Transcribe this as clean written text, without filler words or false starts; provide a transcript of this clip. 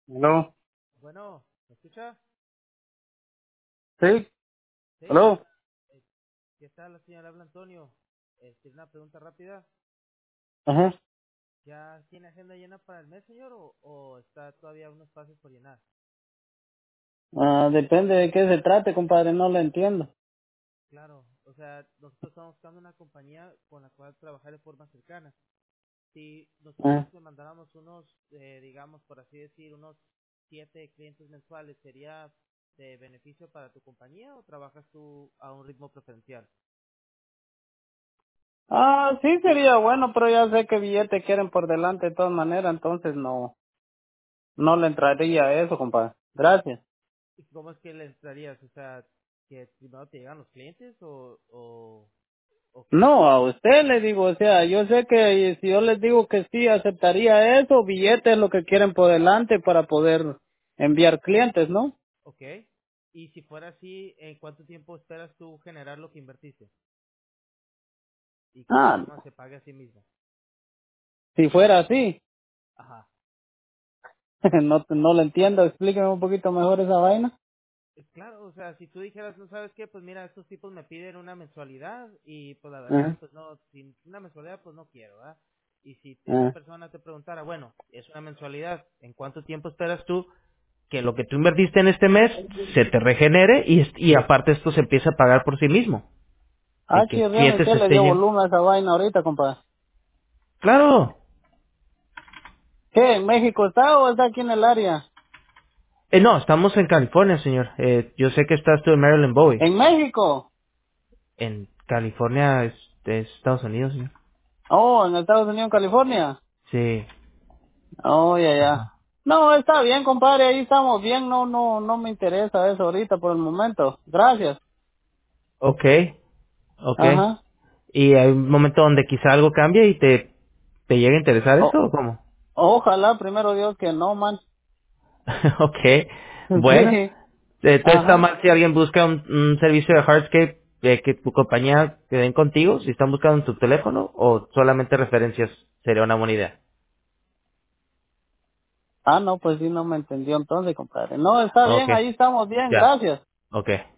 Hello. Bueno, ¿me escucha? Sí. Sí. Hello. Eh, ¿Qué tal, la señora? Habla Antonio. ¿Tiene una pregunta rápida? Ajá. ¿Ya tiene agenda llena para el mes, señor, o está todavía unos pasos por llenar? Depende de qué se trate, compadre, no lo entiendo. Claro, o sea, nosotros estamos buscando una compañía con la cual trabajar de forma cercana. Si nosotros Ah, te mandáramos unos, digamos, por así decir, unos 7 clientes mensuales, ¿sería de beneficio para tu compañía o trabajas tú a un ritmo preferencial? sí sería bueno, pero ya sé que billete quieren por delante de todas maneras, entonces no le entraría a eso, compadre. Gracias. ¿Y cómo es que le entrarías? O sea, ¿que primero te llegan los clientes o qué? No, a usted le digo, o sea, yo sé que si yo les digo que sí, aceptaría eso, billete es lo que quieren por delante para poder enviar clientes, ¿no? Ok. Y si fuera así, ¿en cuánto tiempo esperas tú generar lo que invertiste? Y que el Ah, sistema se pague a sí mismo. si fuera así, Ajá. no lo entiendo, explíqueme un poquito mejor esa vaina. Claro, o sea, si tú dijeras, no sabes qué, pues mira, estos tipos me piden una mensualidad y pues la verdad, Ajá, pues no, sin una mensualidad, pues no quiero, ¿verdad? Y si esa ajá. persona te preguntara, bueno, es una mensualidad, ¿en cuánto tiempo esperas tú que lo que tú invertiste en este mes se te regenere y aparte esto se empieza a pagar por sí mismo? Ah, En que el chirrión, ¿y cliente qué se le esté dio yendo. volumen a esa vaina ahorita, compadre? Claro. ¿Qué, en México está o está aquí en el área? No, estamos en California, señor. Yo sé que estás tú en Maryland, Bowie. ¿En México? En California es Estados Unidos, señor. Oh, en Estados Unidos, California. Sí. Oh, ya, ya. Ajá. No, está bien, compadre, ahí estamos bien, no me interesa eso ahorita por el momento. Gracias. Okay, okay. Ajá. ¿Y hay un momento donde quizá algo cambie y te llegue a interesar O, eso o cómo? ojalá, primero Dios, que no, man. Okay. Bueno, Sí. entonces está Ajá. mal si alguien busca un servicio de Hardscape que tu compañía te den contigo, si están buscando en tu teléfono o solamente referencias sería una buena idea. Ah, no, pues sí, no me entendió entonces, compadre. No, está bien, Okay. ahí estamos bien, Ya. gracias. Okay.